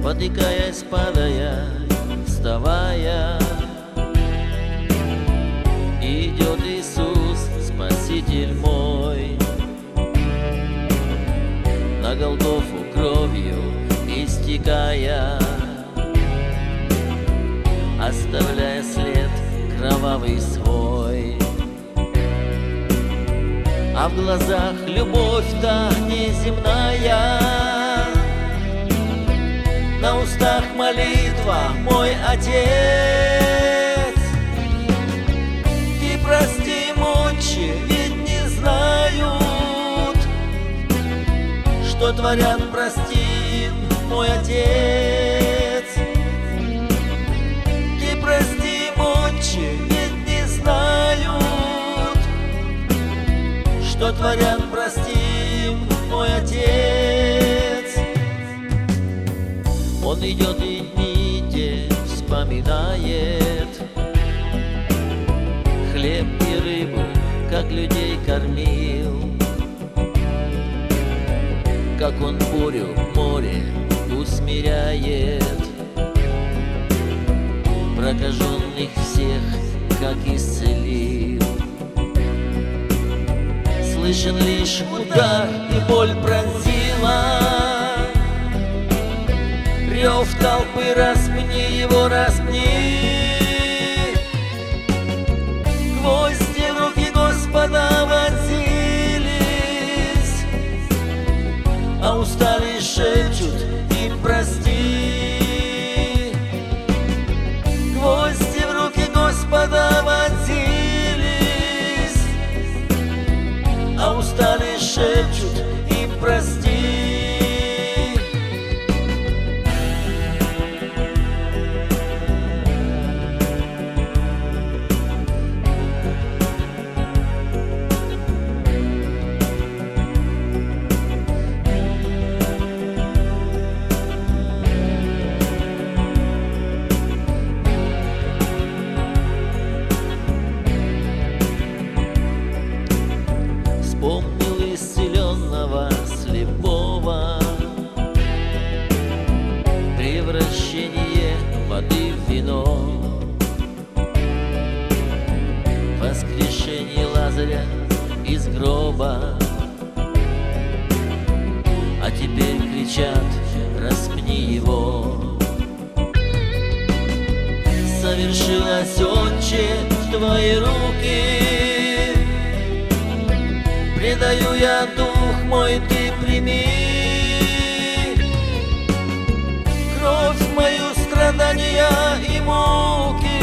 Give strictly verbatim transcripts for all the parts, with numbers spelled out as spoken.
спотыкаясь, падая, вставая. Идет Иисус, Спаситель мой, на Голгофу кровью истекая, оставляя след кровавый свой. А в глазах любовь-то неземная, на устах молитва, мой Отец. Ты прости, мочи, ведь не знают, что творят, прости, мой Отец. Ты прости, мочи, ведь не знают, что творят, прости, мой Отец. Он идет и дни те вспоминает, хлеб и рыбу, как людей кормил, как он бурю в море усмиряет, прокаженных всех, как исцелил. Слышен лишь удар, и боль пронзила, рев толпы, распни его, распни. Гвозди в руки Господа вонзились, а устали шепчут им прости. Гвозди в руки Господа вонзились, а устали шепчут им прости. Вспомнил исцеленного слепого, превращение воды в вино, воскрешение Лазаря из гроба. А теперь кричат: распни его. Совершилось, Отче, в твои руки предаю я дух мой, ты прими. Кровь мою, страдания и муки,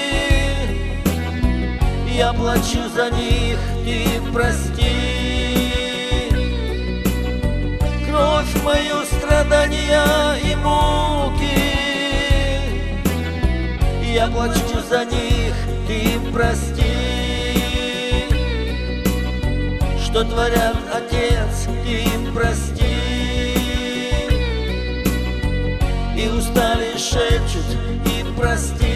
я плачу за них, ты прости. Кровь мою, страдания и муки, я плачу за них, ты прости. Что творят, Отец, ты им прости. И устали шепчут им прости.